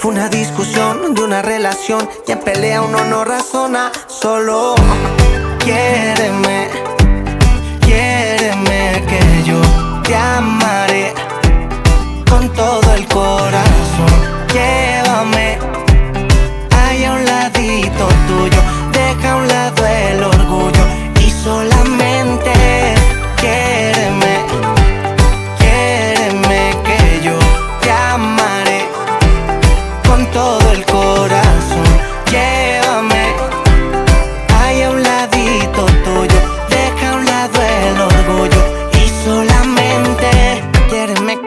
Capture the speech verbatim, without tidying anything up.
Fue una discusión de una relación y en pelea uno no razona, solo quiéreme.